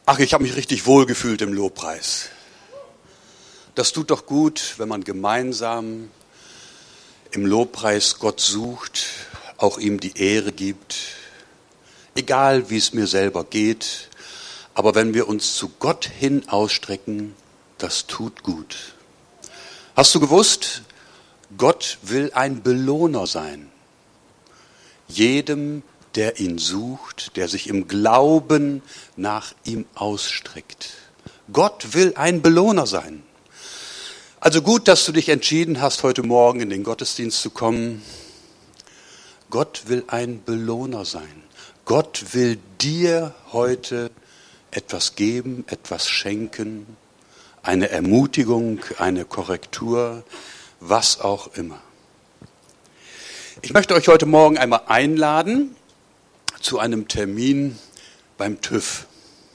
Ach, ich habe mich richtig wohlgefühlt im Lobpreis. Das tut doch gut, wenn man gemeinsam im Lobpreis Gott sucht, auch ihm die Ehre gibt. Egal, wie es mir selber geht, aber wenn wir uns zu Gott hin ausstrecken, das tut gut. Hast du gewusst, Gott will ein Belohner sein. Jedem, der ihn sucht, der sich im Glauben nach ihm ausstreckt. Gott will ein Belohner sein. Also gut, dass du dich entschieden hast, heute Morgen in den Gottesdienst zu kommen. Gott will ein Belohner sein. Gott will dir heute etwas geben, etwas schenken, eine Ermutigung, eine Korrektur, was auch immer. Ich möchte euch heute Morgen einmal einladen zu einem Termin beim TÜV.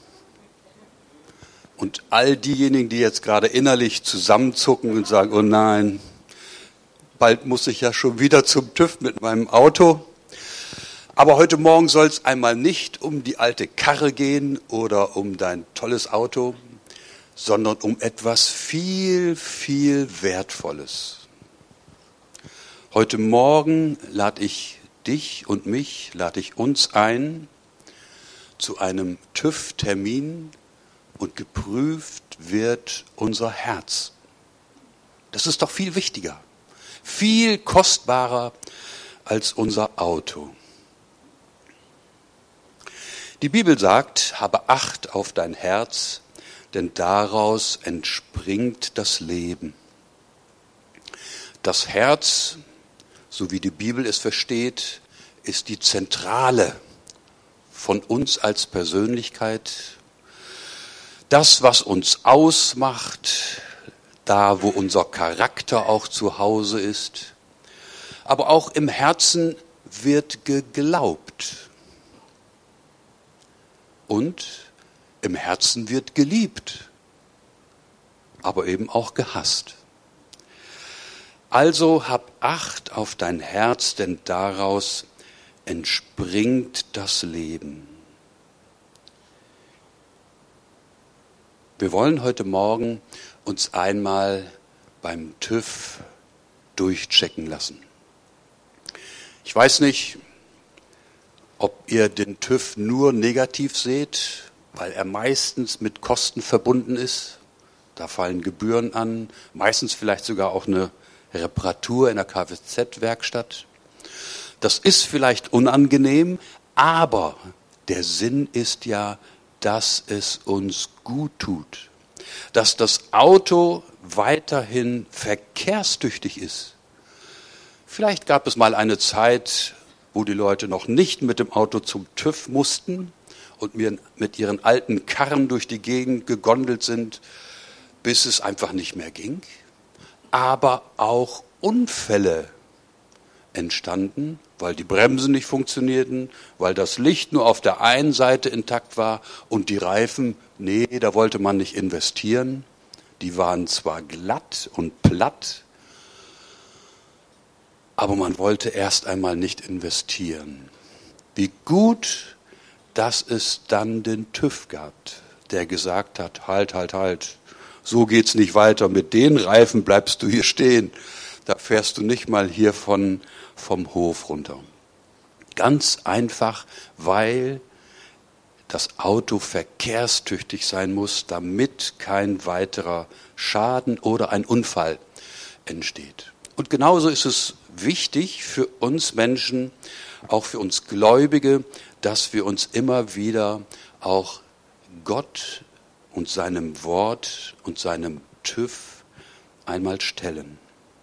Und all diejenigen, die jetzt gerade innerlich zusammenzucken und sagen, oh nein, bald muss ich ja schon wieder zum TÜV mit meinem Auto. Aber heute Morgen soll es einmal nicht um die alte Karre gehen oder um dein tolles Auto, sondern um etwas viel, viel Wertvolles. Heute Morgen lade ich dich und mich, lade ich uns ein zu einem TÜV-Termin und geprüft wird unser Herz. Das ist doch viel wichtiger, viel kostbarer als unser Auto. Die Bibel sagt, habe Acht auf dein Herz, denn daraus entspringt das Leben. Das Herz, so wie die Bibel es versteht, ist die Zentrale von uns als Persönlichkeit. Das, was uns ausmacht, da, wo unser Charakter auch zu Hause ist. Aber auch im Herzen wird geglaubt. Und im Herzen wird geliebt, aber eben auch gehasst. Also hab Acht auf dein Herz, denn daraus entspringt das Leben. Wir wollen heute Morgen uns einmal beim TÜV durchchecken lassen. Ich weiß nicht, ob ihr den TÜV nur negativ seht, weil er meistens mit Kosten verbunden ist. Da fallen Gebühren an, meistens vielleicht sogar auch eine Reparatur in der Kfz-Werkstatt. Das ist vielleicht unangenehm, aber der Sinn ist ja, dass es uns gut tut, dass das Auto weiterhin verkehrstüchtig ist. Vielleicht gab es mal eine Zeit, wo die Leute noch nicht mit dem Auto zum TÜV mussten und mit ihren alten Karren durch die Gegend gegondelt sind, bis es einfach nicht mehr ging. Aber auch Unfälle entstanden, weil die Bremsen nicht funktionierten, weil das Licht nur auf der einen Seite intakt war und die Reifen, nee, da wollte man nicht investieren. Die waren zwar glatt und platt, aber man wollte erst einmal nicht investieren. Wie gut, dass es dann den TÜV gab, der gesagt hat, halt, so geht's nicht weiter, mit den Reifen bleibst du hier stehen, da fährst du nicht mal hier vom Hof runter. Ganz einfach, weil das Auto verkehrstüchtig sein muss, damit kein weiterer Schaden oder ein Unfall entsteht. Und genauso ist es wichtig für uns Menschen, auch für uns Gläubige, dass wir uns immer wieder auch Gott und seinem Wort und seinem TÜV einmal stellen.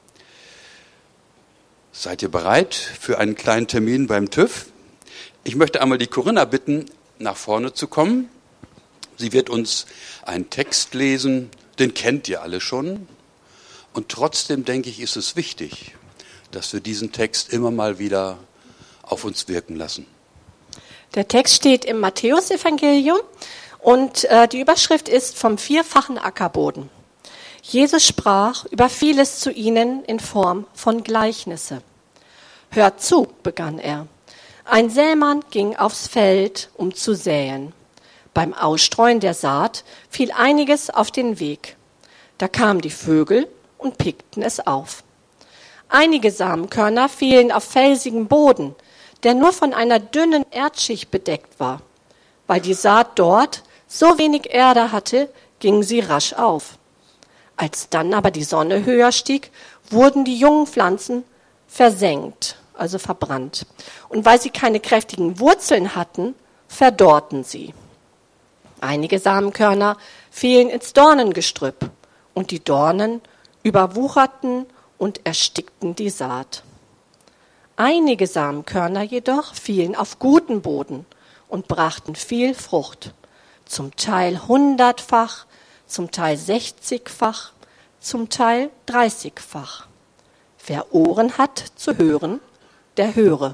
Seid ihr bereit für einen kleinen Termin beim TÜV? Ich möchte einmal die Corinna bitten, nach vorne zu kommen. Sie wird uns einen Text lesen, den kennt ihr alle schon. Und trotzdem denke ich, ist es wichtig, dass wir diesen Text immer mal wieder auf uns wirken lassen. Der Text steht im Matthäusevangelium und die Überschrift ist vom 4-fachen Ackerboden. Jesus sprach über vieles zu ihnen in Form von Gleichnisse. Hört zu, begann er. Ein Sämann ging aufs Feld, um zu säen. Beim Ausstreuen der Saat fiel einiges auf den Weg. Da kamen die Vögel und pickten es auf. Einige Samenkörner fielen auf felsigen Boden, der nur von einer dünnen Erdschicht bedeckt war. Weil die Saat dort so wenig Erde hatte, ging sie rasch auf. Als dann aber die Sonne höher stieg, wurden die jungen Pflanzen versenkt, also verbrannt. Und weil sie keine kräftigen Wurzeln hatten, verdorrten sie. Einige Samenkörner fielen ins Dornengestrüpp, und die Dornen überwucherten und erstickten die Saat. Einige Samenkörner jedoch fielen auf guten Boden und brachten viel Frucht, zum Teil 100-fach, zum Teil 60-fach, zum Teil 30-fach. Wer Ohren hat zu hören, der höre.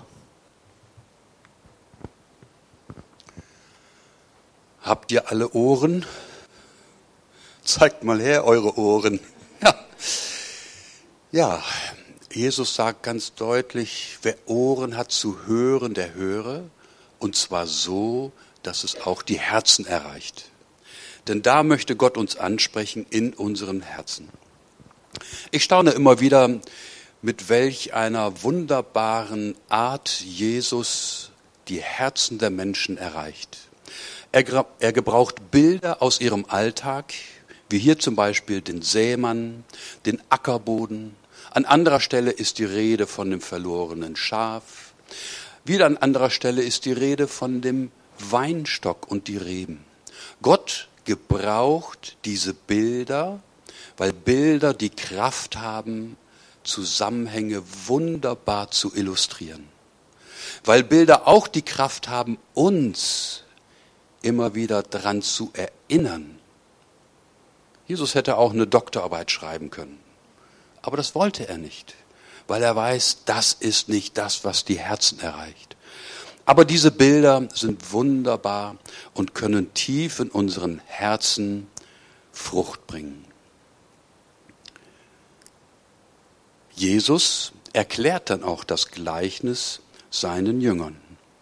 Habt ihr alle Ohren? Zeigt mal her eure Ohren. Ja, Jesus sagt ganz deutlich, wer Ohren hat zu hören, der höre. Und zwar so, dass es auch die Herzen erreicht. Denn da möchte Gott uns ansprechen in unseren Herzen. Ich staune immer wieder, mit welch einer wunderbaren Art Jesus die Herzen der Menschen erreicht. Er gebraucht Bilder aus ihrem Alltag, wie hier zum Beispiel den Sämann, den Ackerboden. An anderer Stelle ist die Rede von dem verlorenen Schaf. Wieder an anderer Stelle ist die Rede von dem Weinstock und die Reben. Gott gebraucht diese Bilder, weil Bilder die Kraft haben, Zusammenhänge wunderbar zu illustrieren. Weil Bilder auch die Kraft haben, uns immer wieder daran zu erinnern. Jesus hätte auch eine Doktorarbeit schreiben können. Aber das wollte er nicht, weil er weiß, das ist nicht das, was die Herzen erreicht. Aber diese Bilder sind wunderbar und können tief in unseren Herzen Frucht bringen. Jesus erklärt dann auch das Gleichnis seinen Jüngern.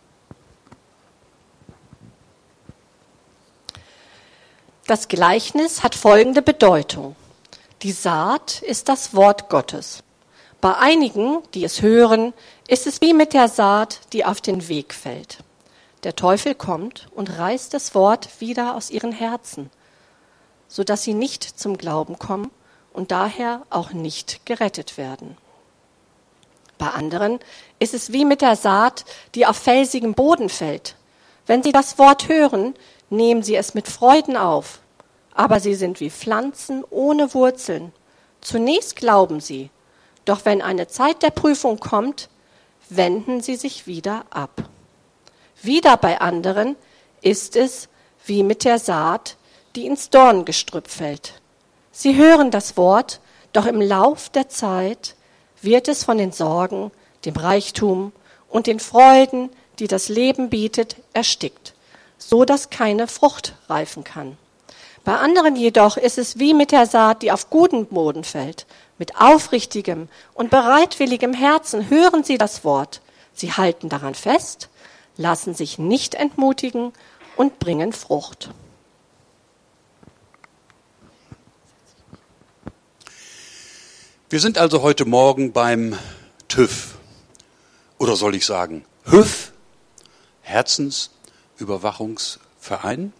Das Gleichnis hat folgende Bedeutung. Die Saat ist das Wort Gottes. Bei einigen, die es hören, ist es wie mit der Saat, die auf den Weg fällt. Der Teufel kommt und reißt das Wort wieder aus ihren Herzen, sodass sie nicht zum Glauben kommen und daher auch nicht gerettet werden. Bei anderen ist es wie mit der Saat, die auf felsigem Boden fällt. Wenn sie das Wort hören, nehmen sie es mit Freuden auf. Aber sie sind wie Pflanzen ohne Wurzeln. Zunächst glauben sie, doch wenn eine Zeit der Prüfung kommt, wenden sie sich wieder ab. Wieder bei anderen ist es wie mit der Saat, die ins Dornengestrüpp fällt. Sie hören das Wort, doch im Lauf der Zeit wird es von den Sorgen, dem Reichtum und den Freuden, die das Leben bietet, erstickt, so dass keine Frucht reifen kann. Bei anderen jedoch ist es wie mit der Saat, die auf guten Boden fällt. Mit aufrichtigem und bereitwilligem Herzen hören sie das Wort. Sie halten daran fest, lassen sich nicht entmutigen und bringen Frucht. Wir sind also heute Morgen beim TÜV. Oder soll ich sagen, HÜV, Herzensüberwachungsverein.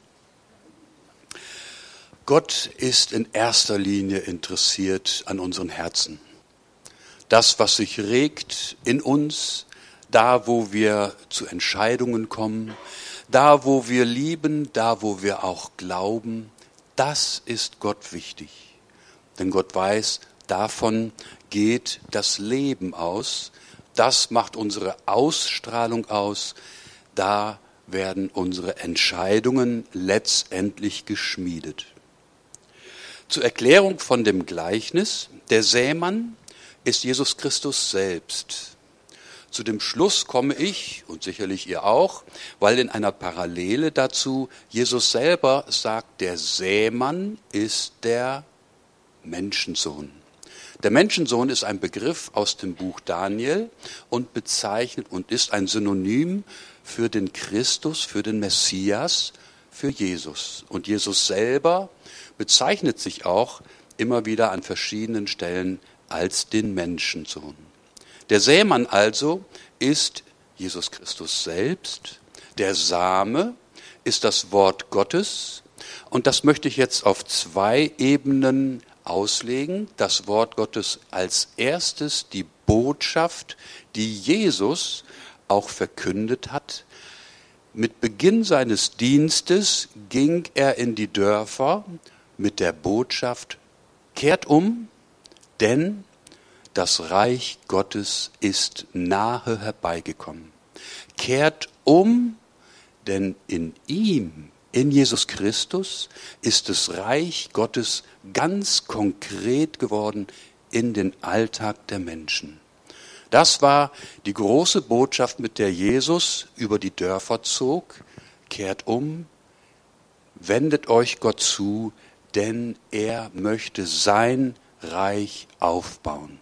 Gott ist in erster Linie interessiert an unseren Herzen. Das, was sich regt in uns, da, wo wir zu Entscheidungen kommen, da, wo wir lieben, da, wo wir auch glauben, das ist Gott wichtig. Denn Gott weiß, davon geht das Leben aus, das macht unsere Ausstrahlung aus, da werden unsere Entscheidungen letztendlich geschmiedet. Zur Erklärung von dem Gleichnis, der Sämann ist Jesus Christus selbst. Zu dem Schluss komme ich, und sicherlich ihr auch, weil in einer Parallele dazu Jesus selber sagt, der Sämann ist der Menschensohn. Der Menschensohn ist ein Begriff aus dem Buch Daniel und bezeichnet und ist ein Synonym für den Christus, für den Messias, für Jesus. Und Jesus selber bezeichnet sich auch immer wieder an verschiedenen Stellen als den Menschensohn. Der Sämann also ist Jesus Christus selbst. Der Same ist das Wort Gottes. Und das möchte ich jetzt auf 2 Ebenen auslegen. Das Wort Gottes als erstes, die Botschaft, die Jesus auch verkündet hat. Mit Beginn seines Dienstes ging er in die Dörfer mit der Botschaft: Kehrt um, denn das Reich Gottes ist nahe herbeigekommen. Kehrt um, denn in ihm, in Jesus Christus, ist das Reich Gottes ganz konkret geworden in den Alltag der Menschen. Das war die große Botschaft, mit der Jesus über die Dörfer zog. Kehrt um, wendet euch Gott zu, denn er möchte sein Reich aufbauen.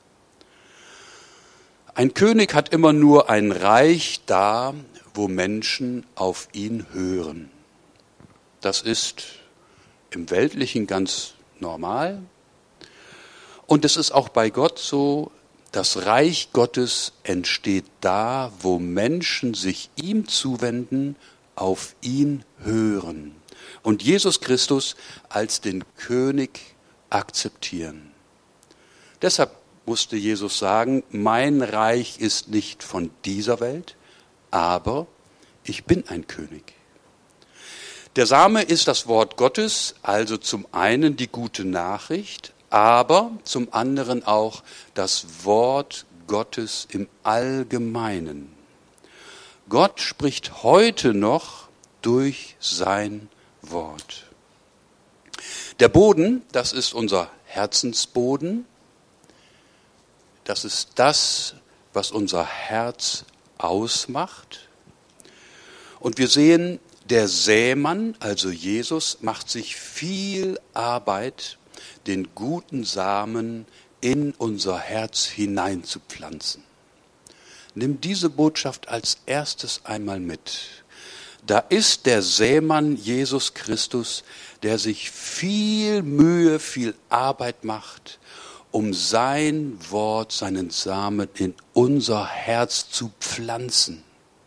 Ein König hat immer nur ein Reich da, wo Menschen auf ihn hören. Das ist im Weltlichen ganz normal. Und es ist auch bei Gott so, das Reich Gottes entsteht da, wo Menschen sich ihm zuwenden, auf ihn hören und Jesus Christus als den König akzeptieren. Deshalb musste Jesus sagen: Mein Reich ist nicht von dieser Welt, aber ich bin ein König. Der Same ist das Wort Gottes, also zum einen die gute Nachricht, aber zum anderen auch das Wort Gottes im Allgemeinen. Gott spricht heute noch durch sein Wort. Der Boden, das ist unser Herzensboden. Das ist das, was unser Herz ausmacht. Und wir sehen, der Sämann, also Jesus, macht sich viel Arbeit, den guten Samen in unser Herz hineinzupflanzen. Nimm diese Botschaft als erstes einmal mit. Da ist der Sämann Jesus Christus, der sich viel Mühe, viel Arbeit macht, um sein Wort, seinen Samen in unser Herz zu pflanzen.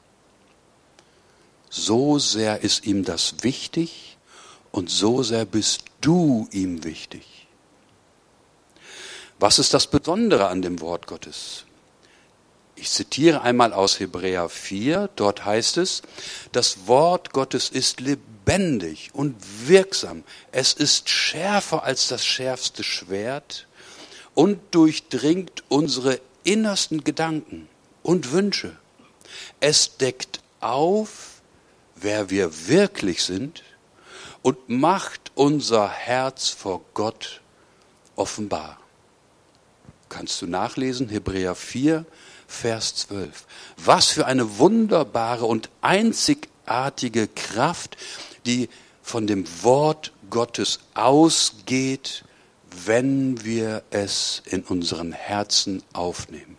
So sehr ist ihm das wichtig und so sehr bist du ihm wichtig. Was ist das Besondere an dem Wort Gottes? Ich zitiere einmal aus Hebräer 4, dort heißt es: Das Wort Gottes ist lebendig und wirksam. Es ist schärfer als das schärfste Schwert und durchdringt unsere innersten Gedanken und Wünsche. Es deckt auf, wer wir wirklich sind, und macht unser Herz vor Gott offenbar. Kannst du nachlesen, Hebräer 4, Vers 12. Was für eine wunderbare und einzigartige Kraft, die von dem Wort Gottes ausgeht, wenn wir es in unseren Herzen aufnehmen.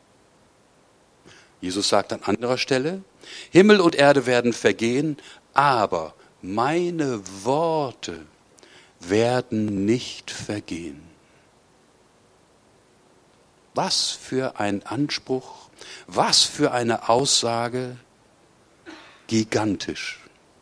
Jesus sagt an anderer Stelle: Himmel und Erde werden vergehen, aber meine Worte werden nicht vergehen. Was für ein Anspruch, was für eine Aussage, gigantisch.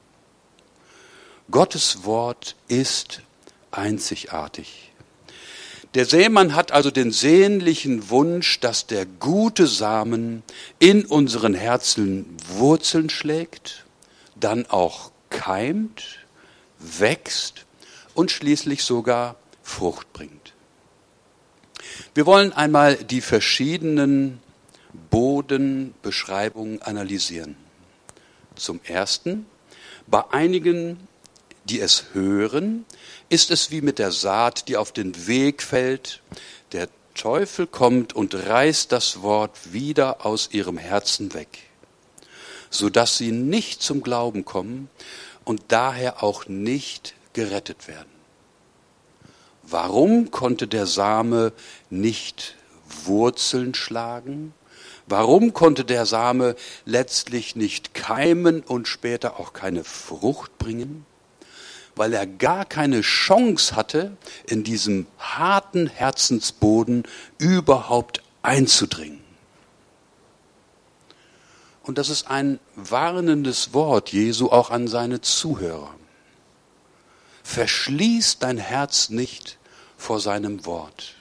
Gottes Wort ist einzigartig. Der Sämann hat also den sehnlichen Wunsch, dass der gute Samen in unseren Herzen Wurzeln schlägt, dann auch keimt, wächst und schließlich sogar Frucht bringt. Wir wollen einmal die verschiedenen Bodenbeschreibungen analysieren. Zum Ersten, bei einigen, die es hören, ist es wie mit der Saat, die auf den Weg fällt. Der Teufel kommt und reißt das Wort wieder aus ihrem Herzen weg, sodass sie nicht zum Glauben kommen und daher auch nicht gerettet werden. Warum konnte der Same nicht Wurzeln schlagen? Warum konnte der Same letztlich nicht keimen und später auch keine Frucht bringen? Weil er gar keine Chance hatte, in diesem harten Herzensboden überhaupt einzudringen. Und das ist ein warnendes Wort Jesu auch an seine Zuhörer. Verschließ dein Herz nicht vor seinem Wort.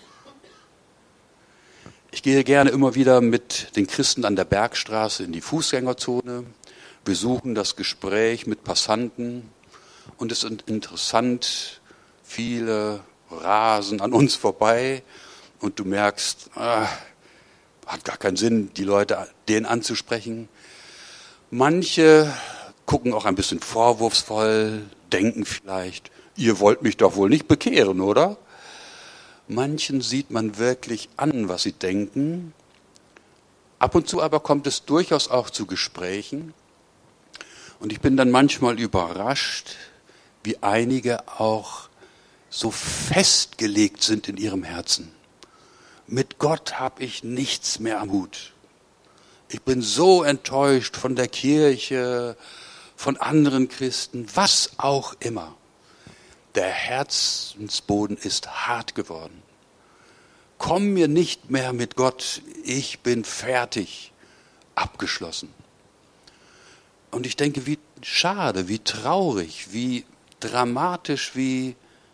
Ich gehe gerne immer wieder mit den Christen an der Bergstraße in die Fußgängerzone. Wir suchen das Gespräch mit Passanten und es ist interessant, viele rasen an uns vorbei und du merkst, hat gar keinen Sinn, die Leute denen anzusprechen. Manche gucken auch ein bisschen vorwurfsvoll, denken vielleicht, ihr wollt mich doch wohl nicht bekehren, oder? Manchen sieht man wirklich an, was sie denken. Ab und zu aber kommt es durchaus auch zu Gesprächen. Und ich bin dann manchmal überrascht, wie einige auch so festgelegt sind in ihrem Herzen. Mit Gott habe ich nichts mehr am Hut. Ich bin so enttäuscht von der Kirche, von anderen Christen, was auch immer. Der Herzensboden ist hart geworden. Komm mir nicht mehr mit Gott, ich bin fertig, abgeschlossen. Und ich denke, wie schade, wie traurig, wie dramatisch, wie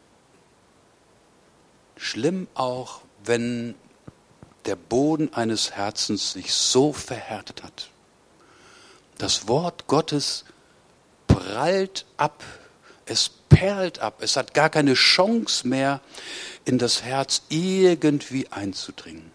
schlimm auch, wenn der Boden eines Herzens sich so verhärtet hat. Das Wort Gottes prallt ab, es perlt ab, es hat gar keine Chance mehr, in das Herz irgendwie einzudringen.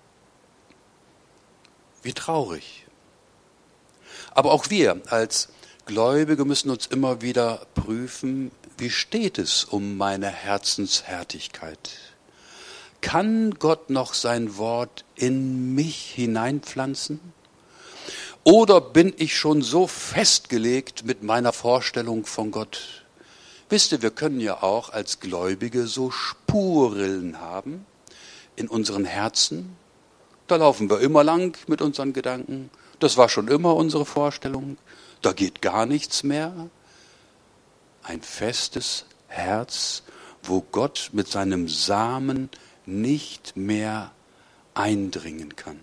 Wie traurig. Aber auch wir als Gläubige müssen uns immer wieder prüfen, wie steht es um meine Herzenshärtigkeit? Kann Gott noch sein Wort in mich hineinpflanzen? Oder bin ich schon so festgelegt mit meiner Vorstellung von Gott? Wisst ihr, wir können ja auch als Gläubige so Spurrillen haben in unseren Herzen. Da laufen wir immer lang mit unseren Gedanken. Das war schon immer unsere Vorstellung. Da geht gar nichts mehr. Ein festes Herz, wo Gott mit seinem Samen nicht mehr eindringen kann.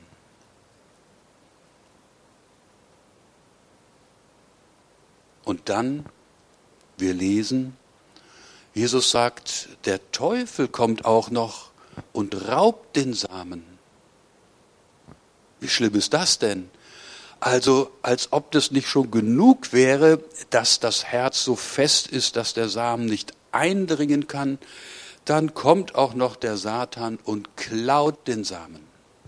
Und dann, wir lesen, Jesus sagt, der Teufel kommt auch noch und raubt den Samen. Wie schlimm ist das denn? Also, als ob das nicht schon genug wäre, dass das Herz so fest ist, dass der Samen nicht eindringen kann, dann kommt auch noch der Satan und klaut den Samen.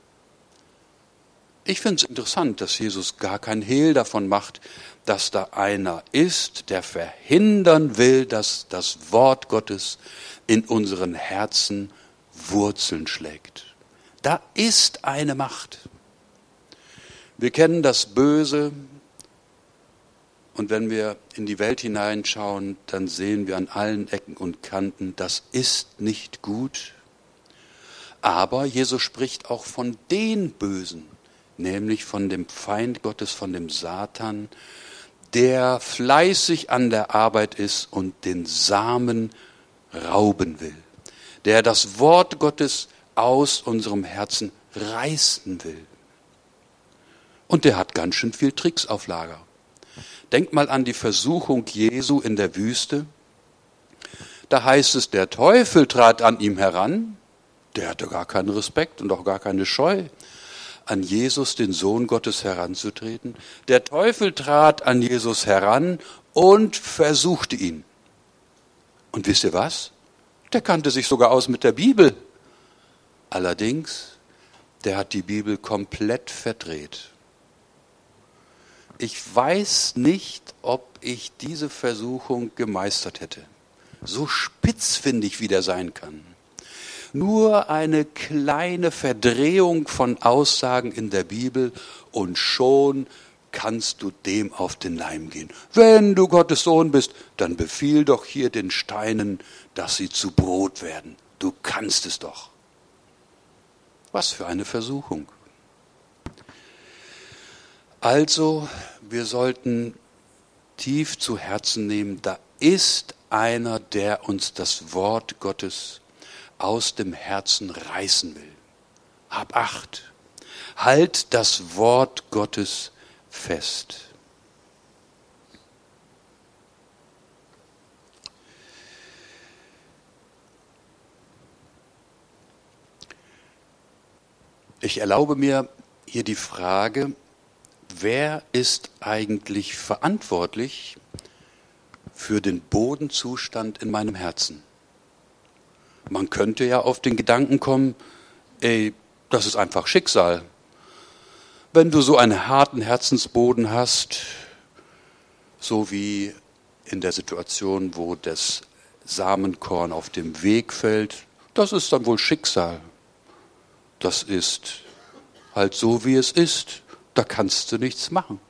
Ich finde es interessant, dass Jesus gar kein Hehl davon macht, dass da einer ist, der verhindern will, dass das Wort Gottes in unseren Herzen Wurzeln schlägt. Da ist eine Macht. Wir kennen das Böse und wenn wir in die Welt hineinschauen, dann sehen wir an allen Ecken und Kanten, das ist nicht gut. Aber Jesus spricht auch von den Bösen, nämlich von dem Feind Gottes, von dem Satan, der fleißig an der Arbeit ist und den Samen rauben will, der das Wort Gottes aus unserem Herzen reißen will. Und der hat ganz schön viel Tricks auf Lager. Denkt mal an die Versuchung Jesu in der Wüste. Da heißt es, der Teufel trat an ihm heran. Der hatte gar keinen Respekt und auch gar keine Scheu, an Jesus, den Sohn Gottes, heranzutreten. Der Teufel trat an Jesus heran und versuchte ihn. Und wisst ihr was? Der kannte sich sogar aus mit der Bibel. Allerdings, der hat die Bibel komplett verdreht. Ich weiß nicht, ob ich diese Versuchung gemeistert hätte. So spitzfindig wie der sein kann. Nur eine kleine Verdrehung von Aussagen in der Bibel und schon kannst du dem auf den Leim gehen. Wenn du Gottes Sohn bist, dann befiehl doch hier den Steinen, dass sie zu Brot werden. Du kannst es doch. Was für eine Versuchung. Also, wir sollten tief zu Herzen nehmen, da ist einer, der uns das Wort Gottes aus dem Herzen reißen will. Hab Acht. Halt das Wort Gottes fest. Ich erlaube mir hier die Frage, wer ist eigentlich verantwortlich für den Bodenzustand in meinem Herzen? Man könnte ja auf den Gedanken kommen, das ist einfach Schicksal. Wenn du so einen harten Herzensboden hast, so wie in der Situation, wo das Samenkorn auf dem Weg fällt, das ist dann wohl Schicksal. Das ist halt so, wie es ist. Da kannst du nichts machen.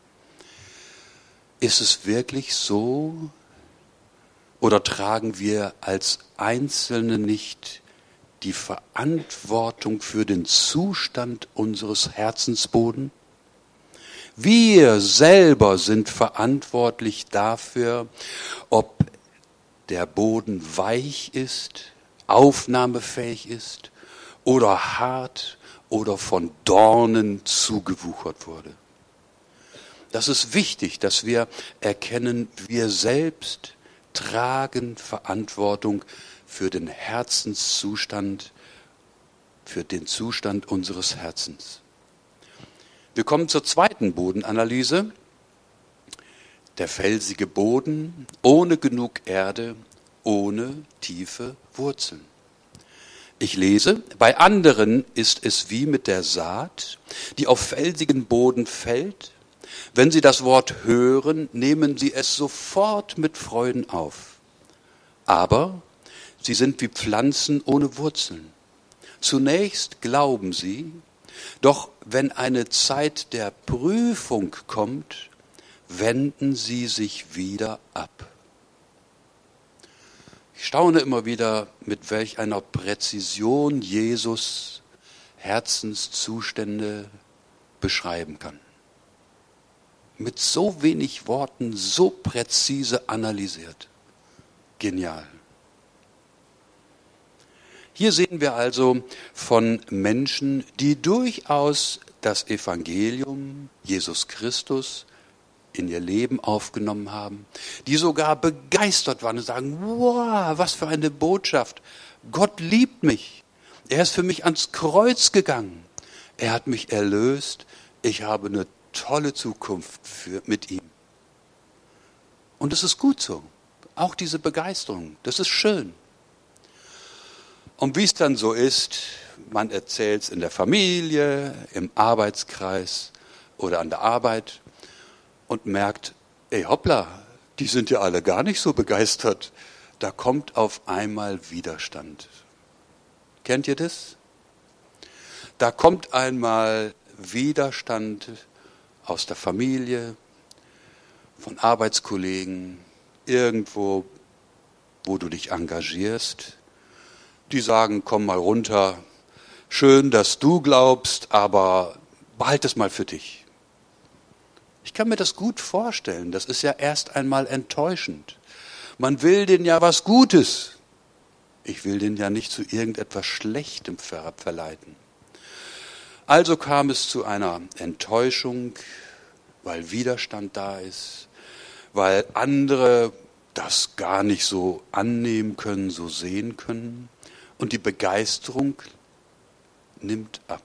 Ist es wirklich so? Oder tragen wir als Einzelne nicht die Verantwortung für den Zustand unseres Herzensbodens? Wir selber sind verantwortlich dafür, ob der Boden weich ist, aufnahmefähig ist oder hart oder von Dornen zugewuchert wurde. Das ist wichtig, dass wir erkennen, wir selbst tragen Verantwortung für den Herzenszustand, für den Zustand unseres Herzens. Wir kommen zur zweiten Bodenanalyse. Der felsige Boden ohne genug Erde, ohne tiefe Wurzeln. Ich lese, bei anderen ist es wie mit der Saat, die auf felsigen Boden fällt. Wenn sie das Wort hören, nehmen sie es sofort mit Freuden auf. Aber sie sind wie Pflanzen ohne Wurzeln. Zunächst glauben sie, doch wenn eine Zeit der Prüfung kommt, wenden sie sich wieder ab. Ich staune immer wieder, mit welch einer Präzision Jesus Herzenszustände beschreiben kann. Mit so wenig Worten, so präzise analysiert. Genial. Hier sehen wir also von Menschen, die durchaus das Evangelium, Jesus Christus, in ihr Leben aufgenommen haben, die sogar begeistert waren und sagen, wow, was für eine Botschaft. Gott liebt mich. Er ist für mich ans Kreuz gegangen. Er hat mich erlöst. Ich habe eine tolle Zukunft mit ihm. Und es ist gut so. Auch diese Begeisterung, das ist schön. Und wie es dann so ist, man erzählt es in der Familie, im Arbeitskreis oder an der Arbeit und merkt, ey hoppla, die sind ja alle gar nicht so begeistert. Da kommt auf einmal Widerstand. Kennt ihr das? Da kommt einmal Widerstand aus der Familie, von Arbeitskollegen, irgendwo, wo du dich engagierst. Die sagen, komm mal runter, schön, dass du glaubst, aber behalt es mal für dich. Ich kann mir das gut vorstellen, das ist ja erst einmal enttäuschend. Man will denen ja was Gutes. Ich will den ja nicht zu irgendetwas Schlechtem verleiten. Also kam es zu einer Enttäuschung, weil Widerstand da ist, weil andere das gar nicht so annehmen können, so sehen können. Und die Begeisterung nimmt ab.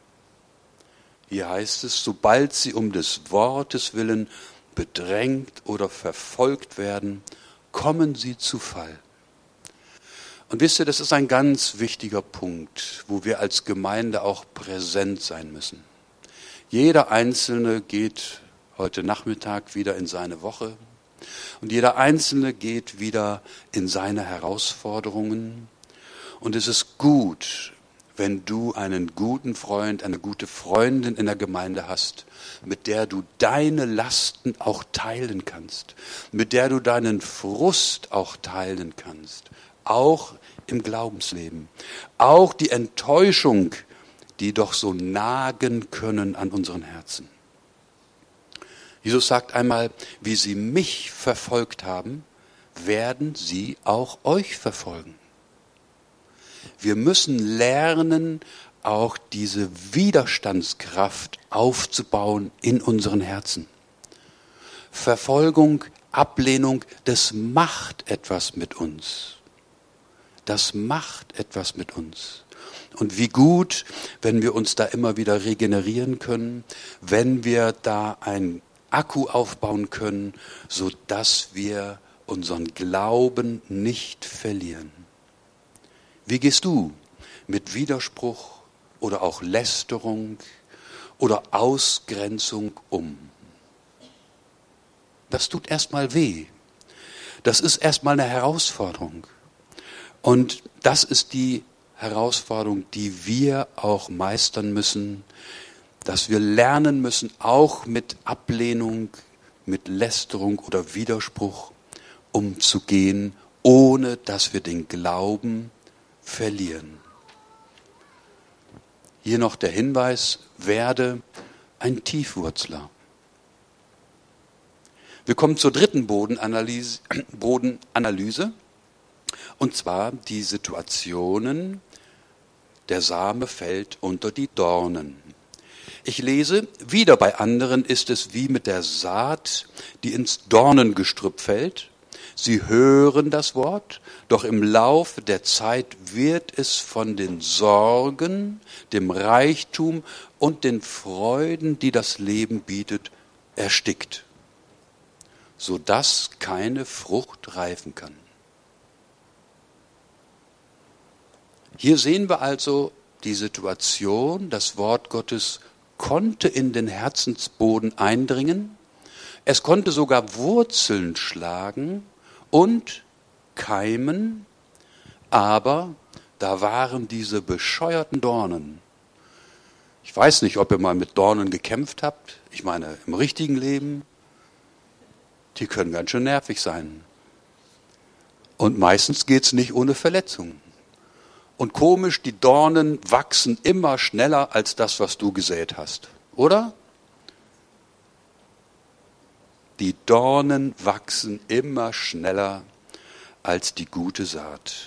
Hier heißt es, sobald sie um des Wortes willen bedrängt oder verfolgt werden, kommen sie zu Fall. Und wisst ihr, das ist ein ganz wichtiger Punkt, wo wir als Gemeinde auch präsent sein müssen. Jeder Einzelne geht heute Nachmittag wieder in seine Woche und jeder Einzelne geht wieder in seine Herausforderungen. Und es ist gut, wenn du einen guten Freund, eine gute Freundin in der Gemeinde hast, mit der du deine Lasten auch teilen kannst, mit der du deinen Frust auch teilen kannst, auch im Glaubensleben, auch die Enttäuschung, die doch so nagen können an unseren Herzen. Jesus sagt einmal, wie sie mich verfolgt haben, werden sie auch euch verfolgen. Wir müssen lernen, auch diese Widerstandskraft aufzubauen in unseren Herzen. Verfolgung, Ablehnung, das macht etwas mit uns. Das macht etwas mit uns. Und wie gut, wenn wir uns da immer wieder regenerieren können, wenn wir da ein Akku aufbauen können, sodass wir unseren Glauben nicht verlieren. Wie gehst du mit Widerspruch oder auch Lästerung oder Ausgrenzung um? Das tut erstmal weh. Das ist erstmal eine Herausforderung. Und das ist die Herausforderung, die wir auch meistern müssen, dass wir lernen müssen, auch mit Ablehnung, mit Lästerung oder Widerspruch umzugehen, ohne dass wir den Glauben verlieren. Hier noch der Hinweis, werde ein Tiefwurzler. Wir kommen zur dritten Bodenanalyse, und zwar die Situationen, der Same fällt unter die Dornen. Ich lese, wieder bei anderen ist es wie mit der Saat, die ins Dornengestrüpp fällt. Sie hören das Wort, doch im Laufe der Zeit wird es von den Sorgen, dem Reichtum und den Freuden, die das Leben bietet, erstickt, sodass keine Frucht reifen kann. Hier sehen wir also die Situation, das Wort Gottes konnte in den Herzensboden eindringen, es konnte sogar Wurzeln schlagen und keimen, aber da waren diese bescheuerten Dornen. Ich weiß nicht, ob ihr mal mit Dornen gekämpft habt, ich meine im richtigen Leben, die können ganz schön nervig sein. Und meistens geht es nicht ohne Verletzungen. Und komisch, die Dornen wachsen immer schneller als das, was du gesät hast, oder? Die Dornen wachsen immer schneller als die gute Saat.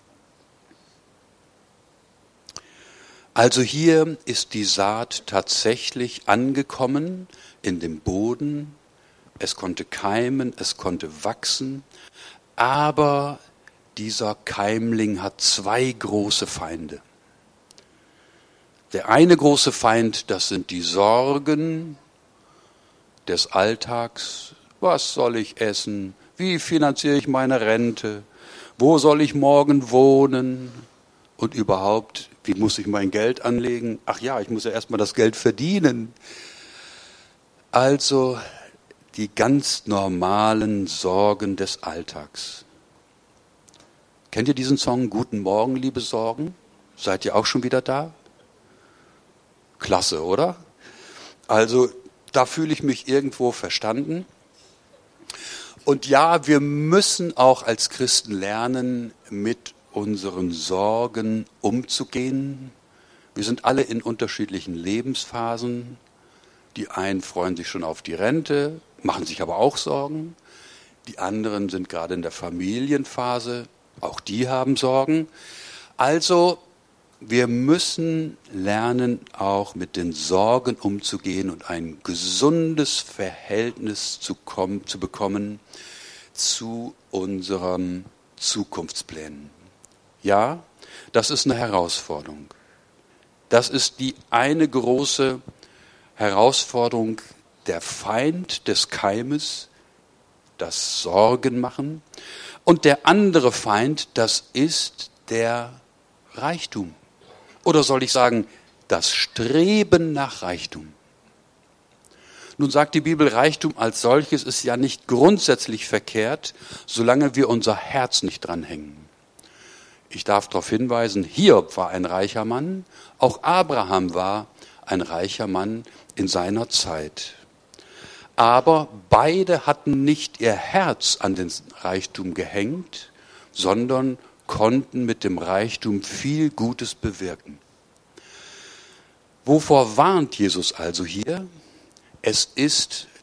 Also hier ist die Saat tatsächlich angekommen in dem Boden. Es konnte keimen, es konnte wachsen, aber dieser Keimling hat zwei große Feinde. Der eine große Feind, das sind die Sorgen des Alltags. Was soll ich essen? Wie finanziere ich meine Rente? Wo soll ich morgen wohnen? Und überhaupt, wie muss ich mein Geld anlegen? Ach ja, ich muss ja erstmal das Geld verdienen. Also die ganz normalen Sorgen des Alltags. Kennt ihr diesen Song, Guten Morgen, liebe Sorgen? Seid ihr auch schon wieder da? Klasse, oder? Also da fühle ich mich irgendwo verstanden. Und ja, wir müssen auch als Christen lernen, mit unseren Sorgen umzugehen. Wir sind alle in unterschiedlichen Lebensphasen. Die einen freuen sich schon auf die Rente, machen sich aber auch Sorgen. Die anderen sind gerade in der Familienphase, auch die haben Sorgen. Also wir müssen lernen, auch mit den Sorgen umzugehen und ein gesundes Verhältnis zu bekommen zu unseren Zukunftsplänen. Ja, das ist eine Herausforderung. Das ist die eine große Herausforderung, der Feind des Keimes, das Sorgenmachen. Und der andere Feind, das ist der Reichtum. Oder soll ich sagen, das Streben nach Reichtum. Nun sagt die Bibel, Reichtum als solches ist ja nicht grundsätzlich verkehrt, solange wir unser Herz nicht dranhängen. Ich darf darauf hinweisen, Hiob war ein reicher Mann, auch Abraham war ein reicher Mann in seiner Zeit. Aber beide hatten nicht ihr Herz an den Reichtum gehängt, sondern konnten mit dem Reichtum viel Gutes bewirken. Wovor warnt Jesus also hier? Es ist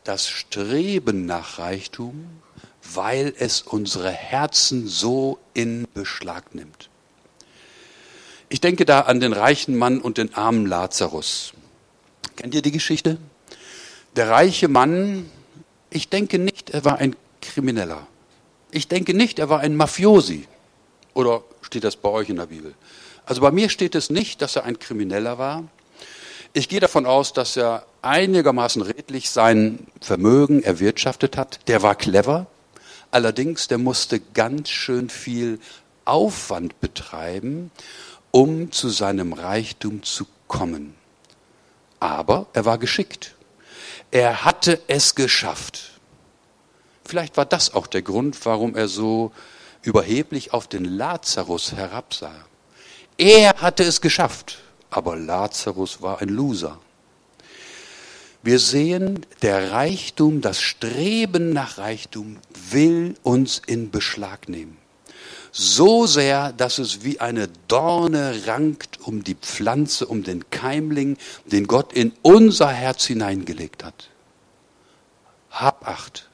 das Streben nach Reichtum, weil es unsere Herzen so in Beschlag nimmt. Ich denke da an den reichen Mann und den armen Lazarus. Kennt ihr die Geschichte? Der reiche Mann, ich denke nicht, er war ein Krimineller. Ich denke nicht, er war ein Mafiosi. Oder steht das bei euch in der Bibel? Also bei mir steht es nicht, dass er ein Krimineller war. Ich gehe davon aus, dass er einigermaßen redlich sein Vermögen erwirtschaftet hat. Der war clever. Allerdings, der musste ganz schön viel Aufwand betreiben, um zu seinem Reichtum zu kommen. Aber er war geschickt. Er hatte es geschafft. Vielleicht war das auch der Grund, warum er so überheblich auf den Lazarus herabsah. Er hatte es geschafft, aber Lazarus war ein Loser. Wir sehen, der Reichtum, das Streben nach Reichtum will uns in Beschlag nehmen. So sehr, dass es wie eine Dorne rankt um die Pflanze, um den Keimling, den Gott in unser Herz hineingelegt hat. Hab Acht.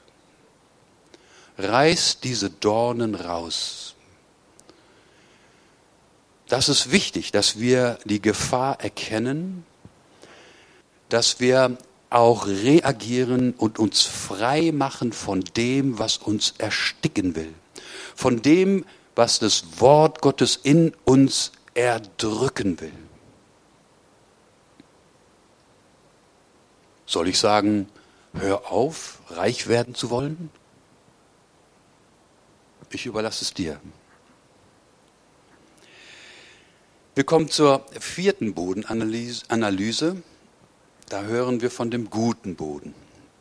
Reiß diese Dornen raus. Das ist wichtig, dass wir die Gefahr erkennen, dass wir auch reagieren und uns frei machen von dem, was uns ersticken will. Von dem, was das Wort Gottes in uns erdrücken will. Soll ich sagen, hör auf, reich werden zu wollen? Ich überlasse es dir. Wir kommen zur 4. Bodenanalyse. Da hören wir von dem guten Boden.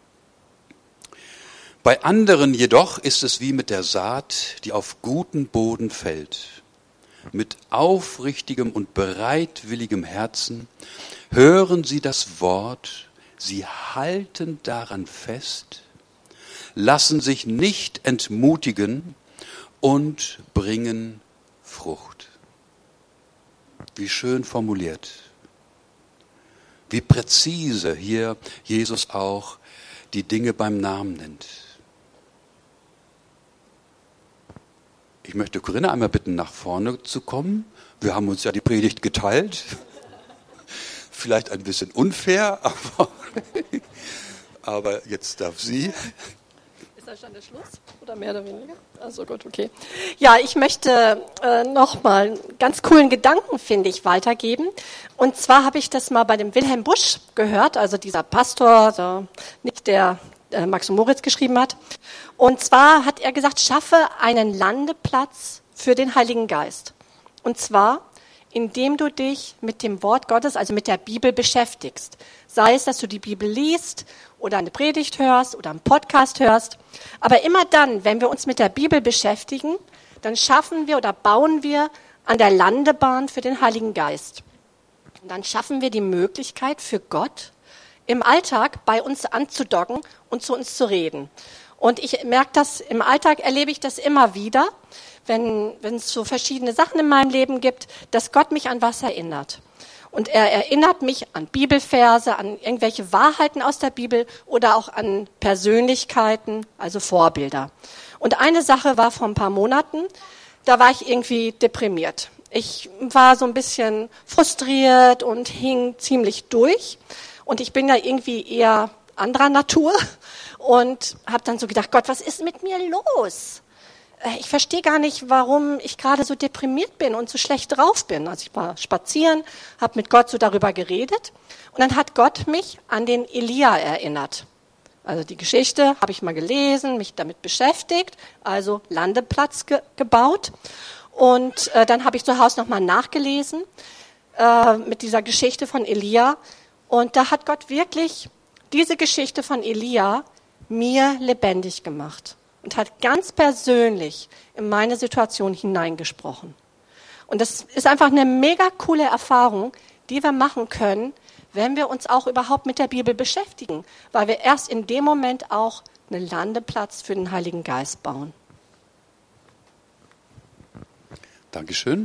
Bei anderen jedoch ist es wie mit der Saat, die auf guten Boden fällt. Mit aufrichtigem und bereitwilligem Herzen hören sie das Wort, sie halten daran fest, lassen sich nicht entmutigen und bringen Frucht. Wie schön formuliert. Wie präzise hier Jesus auch die Dinge beim Namen nennt. Ich möchte Corinna einmal bitten, nach vorne zu kommen. Wir haben uns ja die Predigt geteilt. Vielleicht ein bisschen unfair, aber jetzt darf sie. Ist das schon der Schluss oder mehr oder weniger? Also gut, okay. Ja, ich möchte nochmal einen ganz coolen Gedanken, finde ich, weitergeben. Und zwar habe ich das mal bei dem Wilhelm Busch gehört, also dieser Pastor, so, nicht der Max und Moritz geschrieben hat. Und zwar hat er gesagt, schaffe einen Landeplatz für den Heiligen Geist. Und zwar, indem du dich mit dem Wort Gottes, also mit der Bibel beschäftigst. Sei es, dass du die Bibel liest oder eine Predigt hörst oder einen Podcast hörst. Aber immer dann, wenn wir uns mit der Bibel beschäftigen, dann schaffen wir oder bauen wir an der Landebahn für den Heiligen Geist. Und dann schaffen wir die Möglichkeit für Gott, im Alltag bei uns anzudocken und zu uns zu reden. Und ich merke das, im Alltag erlebe ich das immer wieder, wenn es so verschiedene Sachen in meinem Leben gibt, dass Gott mich an was erinnert. Und er erinnert mich an Bibelverse, an irgendwelche Wahrheiten aus der Bibel oder auch an Persönlichkeiten, also Vorbilder. Und eine Sache war vor ein paar Monaten, da war ich irgendwie deprimiert. Ich war so ein bisschen frustriert und hing ziemlich durch. Und ich bin ja irgendwie eher anderer Natur und habe dann so gedacht, Gott, was ist mit mir los? Ich verstehe gar nicht, warum ich gerade so deprimiert bin und so schlecht drauf bin. Also ich war spazieren, habe mit Gott so darüber geredet und dann hat Gott mich an den Elia erinnert. Also die Geschichte habe ich mal gelesen, mich damit beschäftigt, also Landeplatz gebaut. Und dann habe ich zu Hause nochmal nachgelesen mit dieser Geschichte von Elia. Und da hat Gott wirklich diese Geschichte von Elia mir lebendig gemacht und hat ganz persönlich in meine Situation hineingesprochen. Und das ist einfach eine mega coole Erfahrung, die wir machen können, wenn wir uns auch überhaupt mit der Bibel beschäftigen, weil wir erst in dem Moment auch einen Landeplatz für den Heiligen Geist bauen. Dankeschön.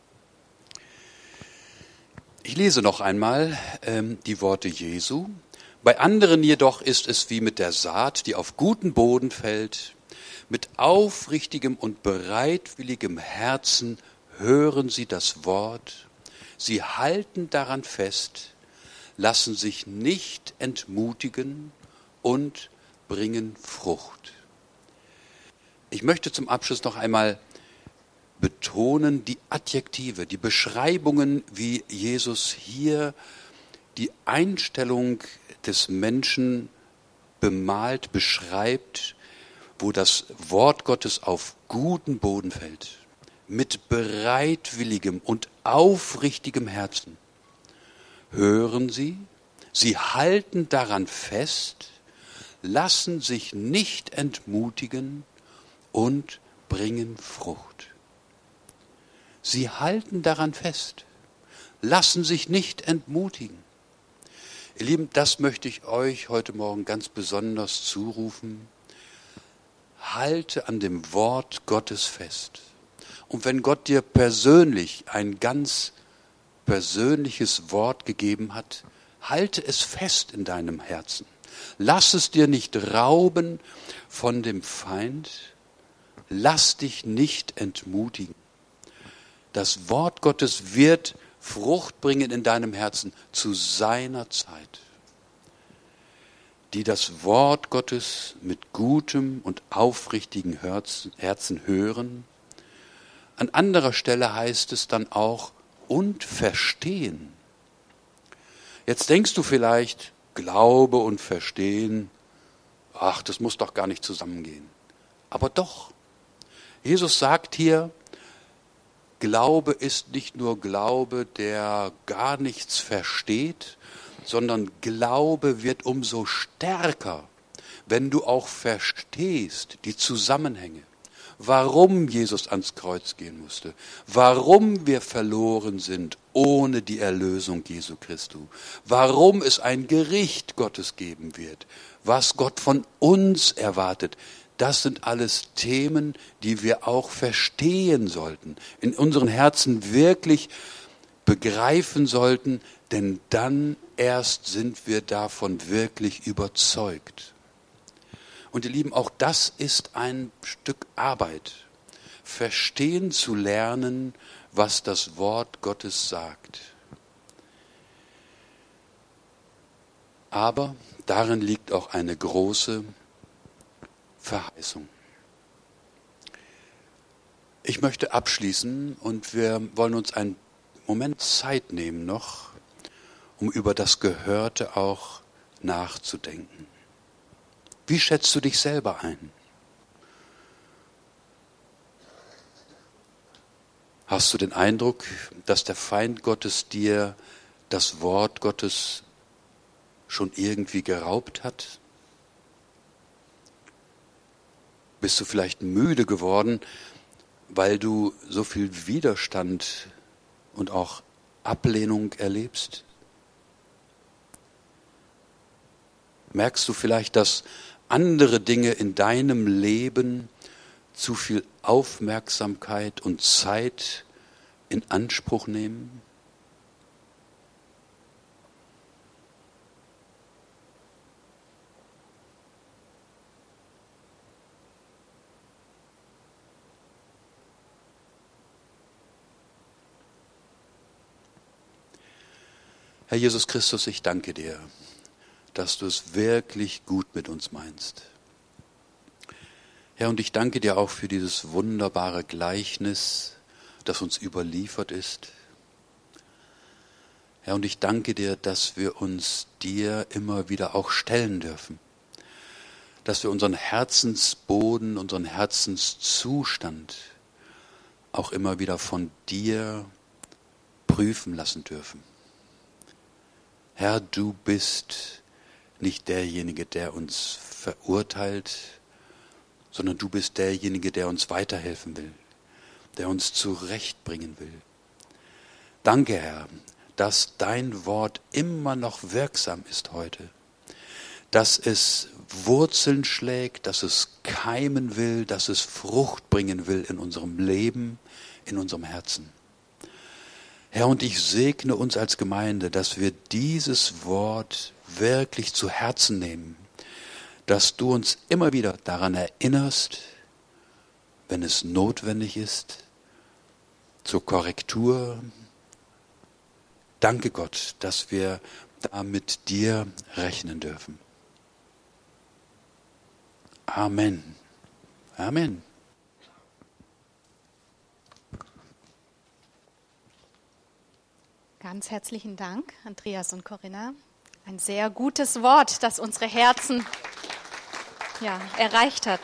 Ich lese noch einmal die Worte Jesu. Bei anderen jedoch ist es wie mit der Saat, die auf guten Boden fällt. Mit aufrichtigem und bereitwilligem Herzen hören sie das Wort. Sie halten daran fest, lassen sich nicht entmutigen und bringen Frucht. Ich möchte zum Abschluss noch einmal betonen, die Adjektive, die Beschreibungen, wie Jesus hier die Einstellung des Menschen bemalt, beschreibt, wo das Wort Gottes auf guten Boden fällt, mit bereitwilligem und aufrichtigem Herzen. Hören Sie, sie halten daran fest, lassen sich nicht entmutigen und bringen Frucht. Sie halten daran fest, lassen sich nicht entmutigen. Ihr Lieben, das möchte ich euch heute Morgen ganz besonders zurufen. Halte an dem Wort Gottes fest. Und wenn Gott dir persönlich ein ganz persönliches Wort gegeben hat, halte es fest in deinem Herzen. Lass es dir nicht rauben von dem Feind. Lass dich nicht entmutigen. Das Wort Gottes wird Frucht bringen in deinem Herzen zu seiner Zeit. Die das Wort Gottes mit gutem und aufrichtigem Herzen hören. An anderer Stelle heißt es dann auch, und verstehen. Jetzt denkst du vielleicht, Glaube und Verstehen, ach, das muss doch gar nicht zusammengehen. Aber doch, Jesus sagt hier, Glaube ist nicht nur Glaube, der gar nichts versteht, sondern Glaube wird umso stärker, wenn du auch verstehst die Zusammenhänge. Warum Jesus ans Kreuz gehen musste, warum wir verloren sind ohne die Erlösung Jesu Christi, warum es ein Gericht Gottes geben wird, was Gott von uns erwartet. Das sind alles Themen, die wir auch verstehen sollten, in unseren Herzen wirklich begreifen sollten, denn dann erst sind wir davon wirklich überzeugt. Und ihr Lieben, auch das ist ein Stück Arbeit, verstehen zu lernen, was das Wort Gottes sagt. Aber darin liegt auch eine große Verheißung. Ich möchte abschließen und wir wollen uns einen Moment Zeit nehmen noch, um über das Gehörte auch nachzudenken. Wie schätzt du dich selber ein? Hast du den Eindruck, dass der Feind Gottes dir das Wort Gottes schon irgendwie geraubt hat? Bist du vielleicht müde geworden, weil du so viel Widerstand und auch Ablehnung erlebst? Merkst du vielleicht, dass andere Dinge in deinem Leben zu viel Aufmerksamkeit und Zeit in Anspruch nehmen? Herr Jesus Christus, ich danke dir, dass du es wirklich gut mit uns meinst. Herr, und ich danke dir auch für dieses wunderbare Gleichnis, das uns überliefert ist. Herr, und ich danke dir, dass wir uns dir immer wieder auch stellen dürfen. Dass wir unseren Herzensboden, unseren Herzenszustand auch immer wieder von dir prüfen lassen dürfen. Herr, du bist nicht derjenige, der uns verurteilt, sondern du bist derjenige, der uns weiterhelfen will, der uns zurechtbringen will. Danke, Herr, dass dein Wort immer noch wirksam ist heute, dass es Wurzeln schlägt, dass es keimen will, dass es Frucht bringen will in unserem Leben, in unserem Herzen. Herr, und ich segne uns als Gemeinde, dass wir dieses Wort wirklich zu Herzen nehmen, dass du uns immer wieder daran erinnerst, wenn es notwendig ist, zur Korrektur. Danke Gott, dass wir da mit dir rechnen dürfen. Amen. Amen. Ganz herzlichen Dank, Andreas und Corinna. Ein sehr gutes Wort, das unsere Herzen erreicht hat.